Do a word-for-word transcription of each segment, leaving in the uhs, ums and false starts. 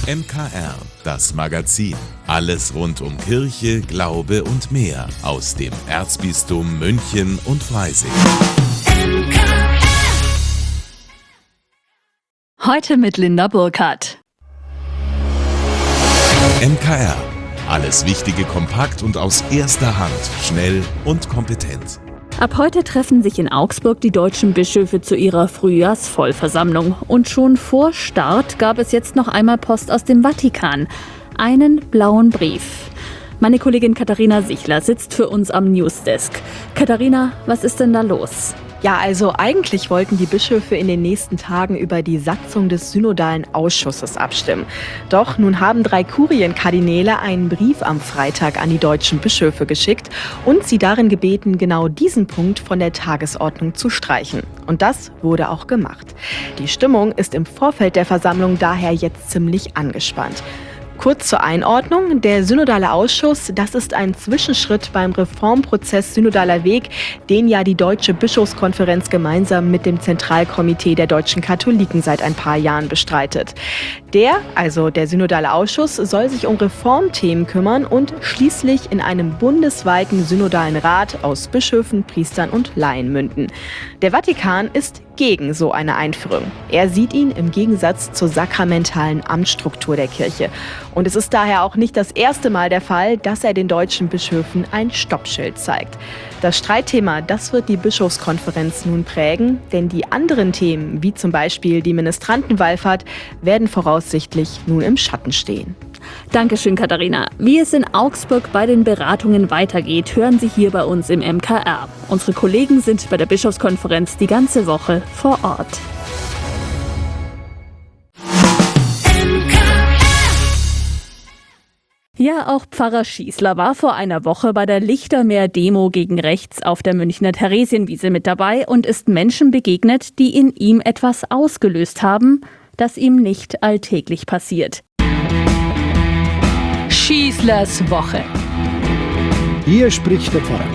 M K R, das Magazin. Alles rund um Kirche, Glaube und mehr aus dem Erzbistum München und Freising. Heute mit Linda Burkhardt. M K R. Alles Wichtige kompakt und aus erster Hand, schnell und kompetent. Ab heute treffen sich in Augsburg die deutschen Bischöfe zu ihrer Frühjahrsvollversammlung. Und schon vor Start gab es jetzt noch einmal Post aus dem Vatikan. Einen blauen Brief. Meine Kollegin Katharina Sichler sitzt für uns am Newsdesk. Katharina, was ist denn da los? Ja, also eigentlich wollten die Bischöfe in den nächsten Tagen über die Satzung des synodalen Ausschusses abstimmen. Doch nun haben drei Kurienkardinäle einen Brief am Freitag an die deutschen Bischöfe geschickt und sie darin gebeten, genau diesen Punkt von der Tagesordnung zu streichen. Und das wurde auch gemacht. Die Stimmung ist im Vorfeld der Versammlung daher jetzt ziemlich angespannt. Kurz zur Einordnung, der Synodale Ausschuss, das ist ein Zwischenschritt beim Reformprozess Synodaler Weg, den ja die Deutsche Bischofskonferenz gemeinsam mit dem Zentralkomitee der deutschen Katholiken seit ein paar Jahren bestreitet. Der, also der Synodale Ausschuss, soll sich um Reformthemen kümmern und schließlich in einem bundesweiten Synodalen Rat aus Bischöfen, Priestern und Laien münden. Der Vatikan ist gegen so eine Einführung. Er sieht ihn im Gegensatz zur sakramentalen Amtsstruktur der Kirche. Und es ist daher auch nicht das erste Mal der Fall, dass er den deutschen Bischöfen ein Stoppschild zeigt. Das Streitthema, das wird die Bischofskonferenz nun prägen, denn die anderen Themen, wie zum Beispiel die Ministrantenwallfahrt, werden voraussichtlich nun im Schatten stehen. Dankeschön, Katharina. Wie es in Augsburg bei den Beratungen weitergeht, hören Sie hier bei uns im M K R. Unsere Kollegen sind bei der Bischofskonferenz die ganze Woche vor Ort. Ja, auch Pfarrer Schießler war vor einer Woche bei der Lichtermeer-Demo gegen rechts auf der Münchner Theresienwiese mit dabei und ist Menschen begegnet, die in ihm etwas ausgelöst haben, das ihm nicht alltäglich passiert. Schießlers Woche. Hier spricht der Pfarrer.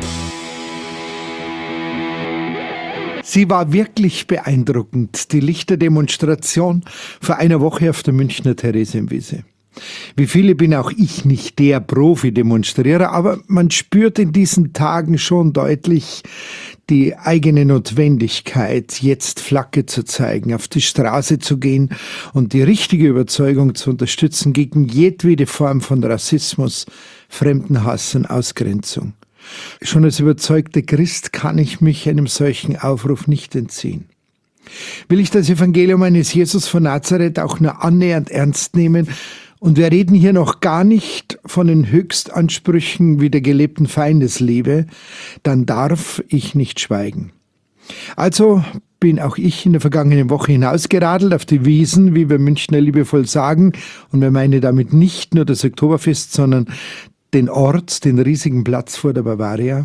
Sie war wirklich beeindruckend, die Lichterdemonstration vor einer Woche auf der Münchner Theresienwiese. Wie viele bin auch ich nicht der Profi-Demonstrierer, aber man spürt in diesen Tagen schon deutlich die eigene Notwendigkeit, jetzt Flagge zu zeigen, auf die Straße zu gehen und die richtige Überzeugung zu unterstützen gegen jedwede Form von Rassismus, Fremdenhass und Ausgrenzung. Schon als überzeugter Christ kann ich mich einem solchen Aufruf nicht entziehen. Will ich das Evangelium eines Jesus von Nazareth auch nur annähernd ernst nehmen? Und wir reden hier noch gar nicht von den Höchstansprüchen wie der gelebten Feindesliebe, dann darf ich nicht schweigen. Also bin auch ich in der vergangenen Woche hinausgeradelt auf die Wiesen, wie wir Münchner liebevoll sagen, und wir meinen damit nicht nur das Oktoberfest, sondern den Ort, den riesigen Platz vor der Bavaria.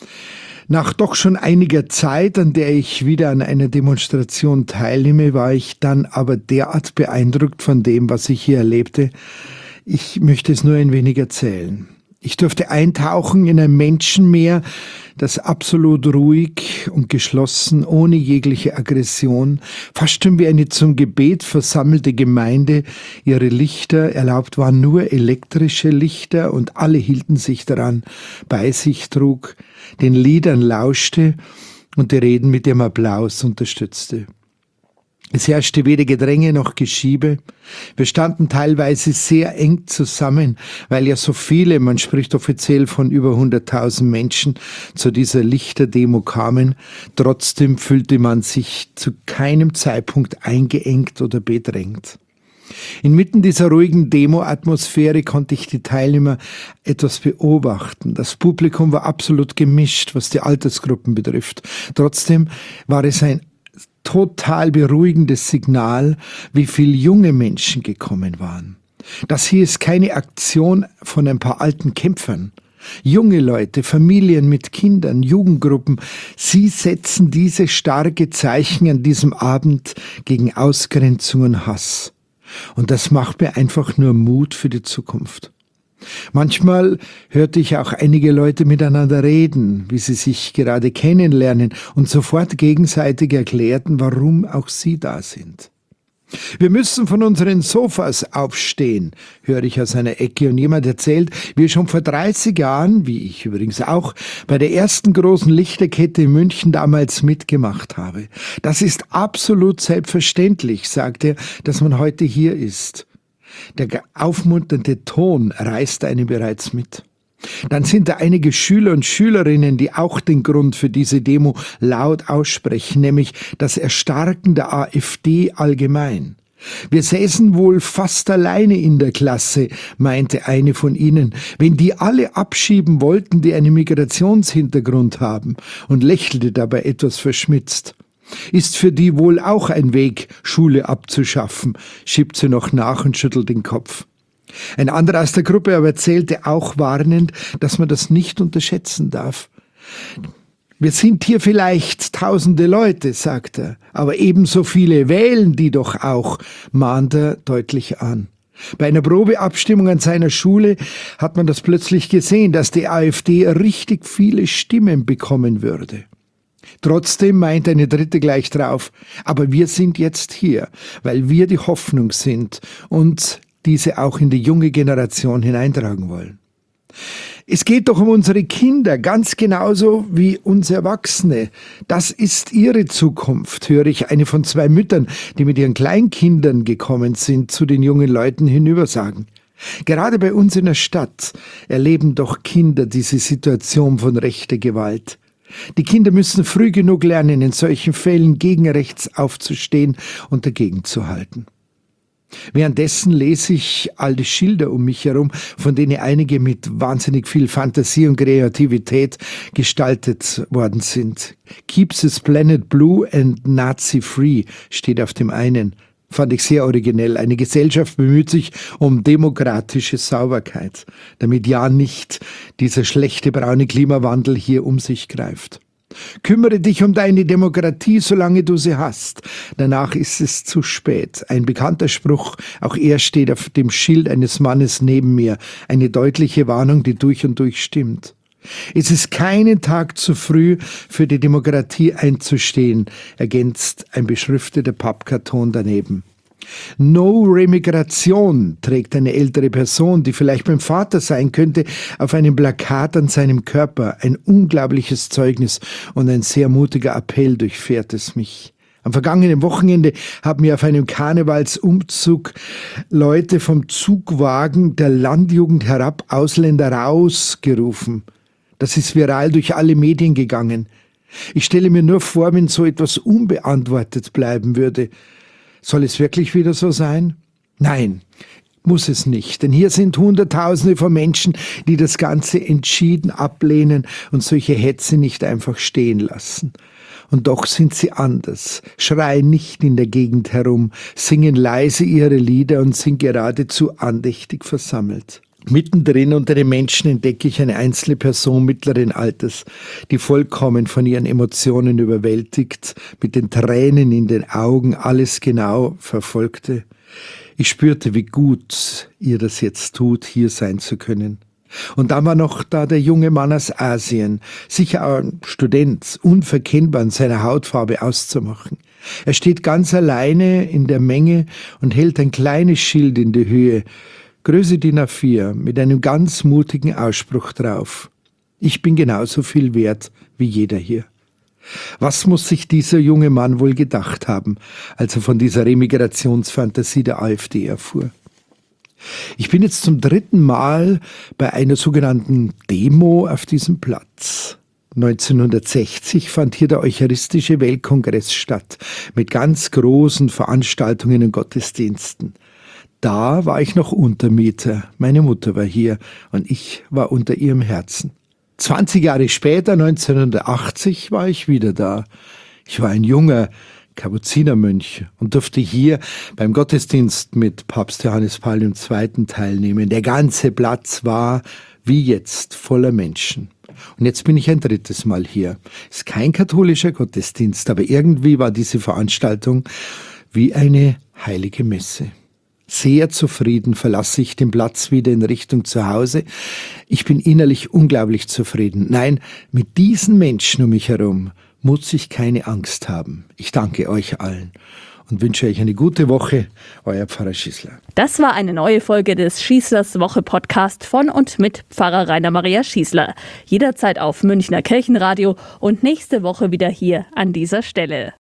Nach doch schon einiger Zeit, an der ich wieder an einer Demonstration teilnehme, war ich dann aber derart beeindruckt von dem, was ich hier erlebte. Ich möchte es nur ein wenig erzählen. Ich durfte eintauchen in ein Menschenmeer, das absolut ruhig und geschlossen, ohne jegliche Aggression, fast schon wie eine zum Gebet versammelte Gemeinde, ihre Lichter, erlaubt waren nur elektrische Lichter und alle hielten sich daran, bei sich trug, den Liedern lauschte und die Reden mit dem Applaus unterstützte. Es herrschte weder Gedränge noch Geschiebe. Wir standen teilweise sehr eng zusammen, weil ja so viele, man spricht offiziell von über hunderttausend Menschen, zu dieser Lichterdemo kamen. Trotzdem fühlte man sich zu keinem Zeitpunkt eingeengt oder bedrängt. Inmitten dieser ruhigen Demo-Atmosphäre konnte ich die Teilnehmer etwas beobachten. Das Publikum war absolut gemischt, was die Altersgruppen betrifft. Trotzdem war es ein total beruhigendes Signal, wie viele junge Menschen gekommen waren. Das hier ist keine Aktion von ein paar alten Kämpfern. Junge Leute, Familien mit Kindern, Jugendgruppen, sie setzen diese starke Zeichen an diesem Abend gegen Ausgrenzung und Hass. Und das macht mir einfach nur Mut für die Zukunft. Manchmal hörte ich auch einige Leute miteinander reden, wie sie sich gerade kennenlernen und sofort gegenseitig erklärten, warum auch sie da sind. Wir müssen von unseren Sofas aufstehen, höre ich aus einer Ecke, und jemand erzählt, wie er schon vor dreißig Jahren, wie ich übrigens auch, bei der ersten großen Lichterkette in München damals mitgemacht habe. Das ist absolut selbstverständlich, sagt er, dass man heute hier ist. Der aufmunternde Ton reißt einen bereits mit. Dann sind da einige Schüler und Schülerinnen, die auch den Grund für diese Demo laut aussprechen, nämlich das Erstarken der AfD allgemein. Wir säßen wohl fast alleine in der Klasse, meinte eine von ihnen, wenn die alle abschieben wollten, die einen Migrationshintergrund haben, und lächelte dabei etwas verschmitzt. Ist für die wohl auch ein Weg, Schule abzuschaffen, schiebt sie noch nach und schüttelt den Kopf. Ein anderer aus der Gruppe aber erzählte auch warnend, dass man das nicht unterschätzen darf. Wir sind hier vielleicht tausende Leute, sagt er, aber ebenso viele wählen die doch auch, mahnt er deutlich an. Bei einer Probeabstimmung an seiner Schule hat man das plötzlich gesehen, dass die AfD richtig viele Stimmen bekommen würde. Trotzdem meint eine dritte gleich drauf, aber wir sind jetzt hier, weil wir die Hoffnung sind und diese auch in die junge Generation hineintragen wollen. Es geht doch um unsere Kinder, ganz genauso wie uns Erwachsene. Das ist ihre Zukunft, höre ich eine von zwei Müttern, die mit ihren Kleinkindern gekommen sind, zu den jungen Leuten hinüber sagen. Gerade bei uns in der Stadt erleben doch Kinder diese Situation von rechter Gewalt. Die Kinder müssen früh genug lernen, in solchen Fällen gegen rechts aufzustehen und dagegen zu halten. Währenddessen lese ich alte Schilder um mich herum, von denen einige mit wahnsinnig viel Fantasie und Kreativität gestaltet worden sind. Keeps this planet blue and Nazi free steht auf dem einen. Fand ich sehr originell. Eine Gesellschaft bemüht sich um demokratische Sauberkeit, damit ja nicht dieser schlechte braune Klimawandel hier um sich greift. Kümmere dich um deine Demokratie, solange du sie hast. Danach ist es zu spät. Ein bekannter Spruch, auch er steht auf dem Schild eines Mannes neben mir. Eine deutliche Warnung, die durch und durch stimmt. Es ist keinen Tag zu früh, für die Demokratie einzustehen, ergänzt ein beschrifteter Pappkarton daneben. No Remigration trägt eine ältere Person, die vielleicht beim Vater sein könnte, auf einem Plakat an seinem Körper. Ein unglaubliches Zeugnis und ein sehr mutiger Appell durchfährt es mich. Am vergangenen Wochenende haben mir auf einem Karnevalsumzug Leute vom Zugwagen der Landjugend herab Ausländer raus gerufen. Das ist viral durch alle Medien gegangen. Ich stelle mir nur vor, wenn so etwas unbeantwortet bleiben würde. Soll es wirklich wieder so sein? Nein, muss es nicht. Denn hier sind Hunderttausende von Menschen, die das Ganze entschieden ablehnen und solche Hetze nicht einfach stehen lassen. Und doch sind sie anders, schreien nicht in der Gegend herum, singen leise ihre Lieder und sind geradezu andächtig versammelt. Mittendrin unter den Menschen entdecke ich eine einzelne Person mittleren Alters, die vollkommen von ihren Emotionen überwältigt, mit den Tränen in den Augen alles genau verfolgte. Ich spürte, wie gut ihr das jetzt tut, hier sein zu können. Und dann war noch da der junge Mann aus Asien, sicher ein Student, unverkennbar an seiner Hautfarbe auszumachen. Er steht ganz alleine in der Menge und hält ein kleines Schild in die Höhe, Größe D I N A vier, mit einem ganz mutigen Ausspruch drauf. Ich bin genauso viel wert wie jeder hier. Was muss sich dieser junge Mann wohl gedacht haben, als er von dieser Remigrationsfantasie der AfD erfuhr? Ich bin jetzt zum dritten Mal bei einer sogenannten Demo auf diesem Platz. neunzehnhundertsechzig fand hier der Eucharistische Weltkongress statt, mit ganz großen Veranstaltungen und Gottesdiensten. Da war ich noch Untermieter, meine Mutter war hier und ich war unter ihrem Herzen. zwanzig Jahre später, neunzehnhundertachtzig, war ich wieder da. Ich war ein junger Kapuzinermönch und durfte hier beim Gottesdienst mit Papst Johannes Paul der Zweite teilnehmen. Der ganze Platz war, wie jetzt, voller Menschen. Und jetzt bin ich ein drittes Mal hier. Ist kein katholischer Gottesdienst, aber irgendwie war diese Veranstaltung wie eine heilige Messe. Sehr zufrieden verlasse ich den Platz wieder in Richtung zu Hause. Ich bin innerlich unglaublich zufrieden. Nein, mit diesen Menschen um mich herum muss ich keine Angst haben. Ich danke euch allen. und wünsche euch eine gute Woche. Euer Pfarrer Schießler. Das war eine neue Folge des Schießlers Woche Podcast von und mit Pfarrer Rainer Maria Schießler. Jederzeit auf Münchner Kirchenradio und nächste Woche wieder hier an dieser Stelle.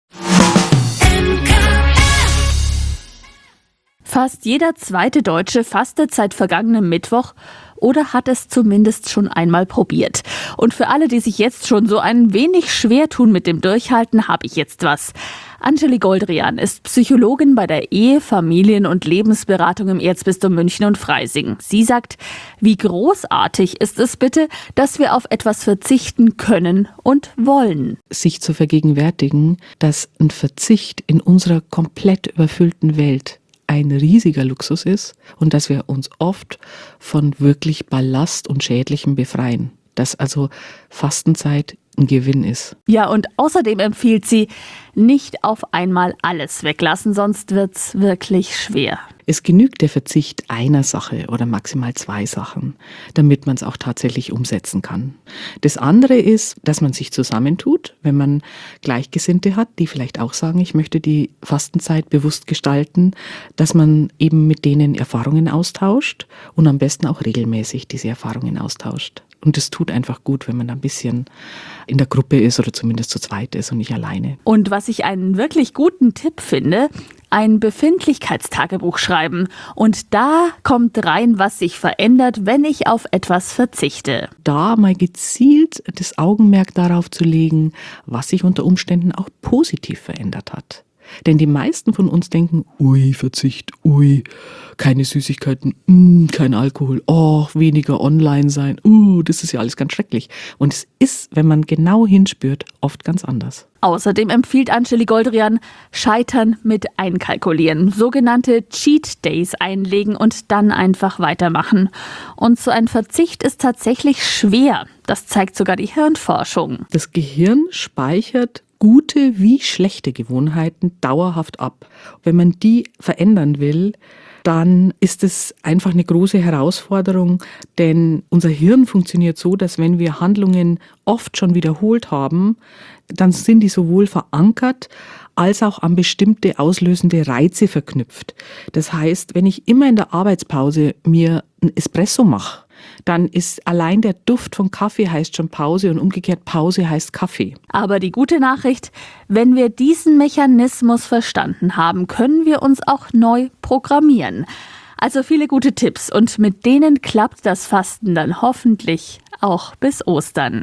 Fast jeder zweite Deutsche fastet seit vergangenem Mittwoch oder hat es zumindest schon einmal probiert. Und für alle, die sich jetzt schon so ein wenig schwer tun mit dem Durchhalten, habe ich jetzt was. Angeli Goldrian ist Psychologin bei der Ehe-, Familien- und Lebensberatung im Erzbistum München und Freising. Sie sagt, wie großartig ist es bitte, dass wir auf etwas verzichten können und wollen. Sich zu vergegenwärtigen, dass ein Verzicht in unserer komplett überfüllten Welt ein riesiger Luxus ist und dass wir uns oft von wirklich Ballast und Schädlichem befreien. Dass also Fastenzeit ein Gewinn ist. Ja, und außerdem empfiehlt sie, nicht auf einmal alles weglassen, sonst wird's wirklich schwer. Es genügt der Verzicht einer Sache oder maximal zwei Sachen, damit man es auch tatsächlich umsetzen kann. Das andere ist, dass man sich zusammentut, wenn man Gleichgesinnte hat, die vielleicht auch sagen, ich möchte die Fastenzeit bewusst gestalten, dass man eben mit denen Erfahrungen austauscht und am besten auch regelmäßig diese Erfahrungen austauscht. Und es tut einfach gut, wenn man ein bisschen in der Gruppe ist oder zumindest zu zweit ist und nicht alleine. Und was ich einen wirklich guten Tipp finde, ein Befindlichkeitstagebuch schreiben. Und da kommt rein, was sich verändert, wenn ich auf etwas verzichte. Da mal gezielt das Augenmerk darauf zu legen, was sich unter Umständen auch positiv verändert hat. Denn die meisten von uns denken, ui, Verzicht, ui, keine Süßigkeiten, mm, kein Alkohol, oh, weniger online sein, uh, das ist ja alles ganz schrecklich. Und es ist, wenn man genau hinspürt, oft ganz anders. Außerdem empfiehlt Angeli Goldrian, Scheitern mit einkalkulieren, sogenannte Cheat Days einlegen und dann einfach weitermachen. Und so ein Verzicht ist tatsächlich schwer. Das zeigt sogar die Hirnforschung. Das Gehirn speichert gute wie schlechte Gewohnheiten dauerhaft ab. Wenn man die verändern will, dann ist es einfach eine große Herausforderung, denn unser Hirn funktioniert so, dass wenn wir Handlungen oft schon wiederholt haben, dann sind die sowohl verankert als auch an bestimmte auslösende Reize verknüpft. Das heißt, wenn ich immer in der Arbeitspause mir ein Espresso mache, dann ist allein der Duft von Kaffee heißt schon Pause und umgekehrt Pause heißt Kaffee. Aber die gute Nachricht, wenn wir diesen Mechanismus verstanden haben, können wir uns auch neu programmieren. Also viele gute Tipps und mit denen klappt das Fasten dann hoffentlich auch bis Ostern.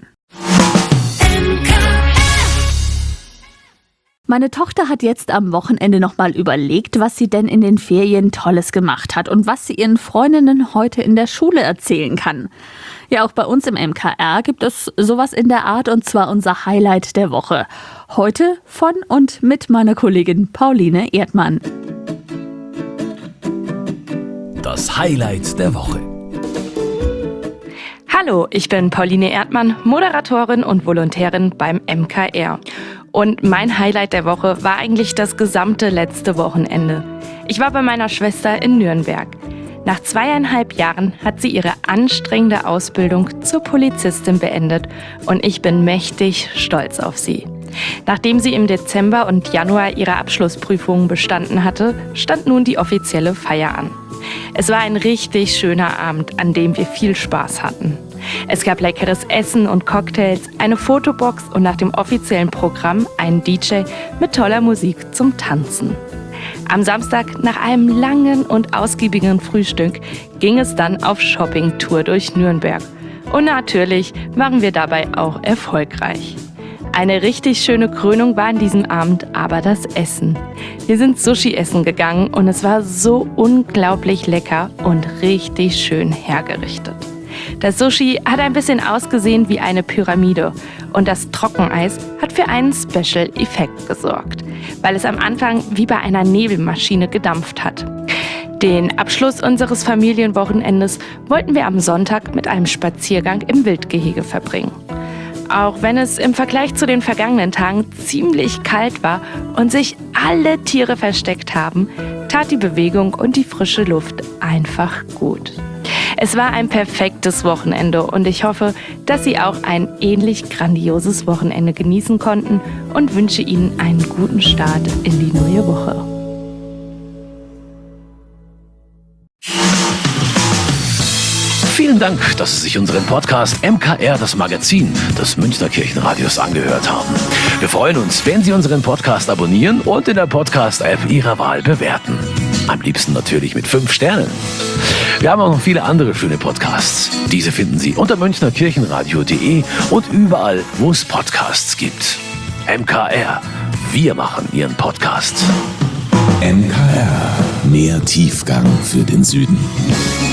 Meine Tochter hat jetzt am Wochenende nochmal überlegt, was sie denn in den Ferien Tolles gemacht hat und was sie ihren Freundinnen heute in der Schule erzählen kann. Ja, auch bei uns im M K R gibt es sowas in der Art und zwar unser Highlight der Woche. Heute von und mit meiner Kollegin Pauline Erdmann. Das Highlight der Woche. Hallo, ich bin Pauline Erdmann, Moderatorin und Volontärin beim M K R. Und mein Highlight der Woche war eigentlich das gesamte letzte Wochenende. Ich war bei meiner Schwester in Nürnberg. Nach zweieinhalb Jahren hat sie ihre anstrengende Ausbildung zur Polizistin beendet und ich bin mächtig stolz auf sie. Nachdem sie im Dezember und Januar ihre Abschlussprüfungen bestanden hatte, stand nun die offizielle Feier an. Es war ein richtig schöner Abend, an dem wir viel Spaß hatten. Es gab leckeres Essen und Cocktails, eine Fotobox und nach dem offiziellen Programm einen D J mit toller Musik zum Tanzen. Am Samstag, nach einem langen und ausgiebigen Frühstück, ging es dann auf Shoppingtour durch Nürnberg. Und natürlich waren wir dabei auch erfolgreich. Eine richtig schöne Krönung war an diesem Abend aber das Essen. Wir sind Sushi essen gegangen und es war so unglaublich lecker und richtig schön hergerichtet. Das Sushi hat ein bisschen ausgesehen wie eine Pyramide und das Trockeneis hat für einen Special-Effekt gesorgt, weil es am Anfang wie bei einer Nebelmaschine gedampft hat. Den Abschluss unseres Familienwochenendes wollten wir am Sonntag mit einem Spaziergang im Wildgehege verbringen. Auch wenn es im Vergleich zu den vergangenen Tagen ziemlich kalt war und sich alle Tiere versteckt haben, tat die Bewegung und die frische Luft einfach gut. Es war ein perfektes Wochenende und ich hoffe, dass Sie auch ein ähnlich grandioses Wochenende genießen konnten und wünsche Ihnen einen guten Start in die neue Woche. Vielen Dank, dass Sie sich unseren Podcast M K R, das Magazin des Münchner Kirchenradios, angehört haben. Wir freuen uns, wenn Sie unseren Podcast abonnieren und in der Podcast-App Ihrer Wahl bewerten. Am liebsten natürlich mit fünf Sternen. Wir haben auch noch viele andere schöne Podcasts. Diese finden Sie unter münchner kirchenradio punkt de und überall, wo es Podcasts gibt. M K R, wir machen Ihren Podcast. M K R, mehr Tiefgang für den Süden.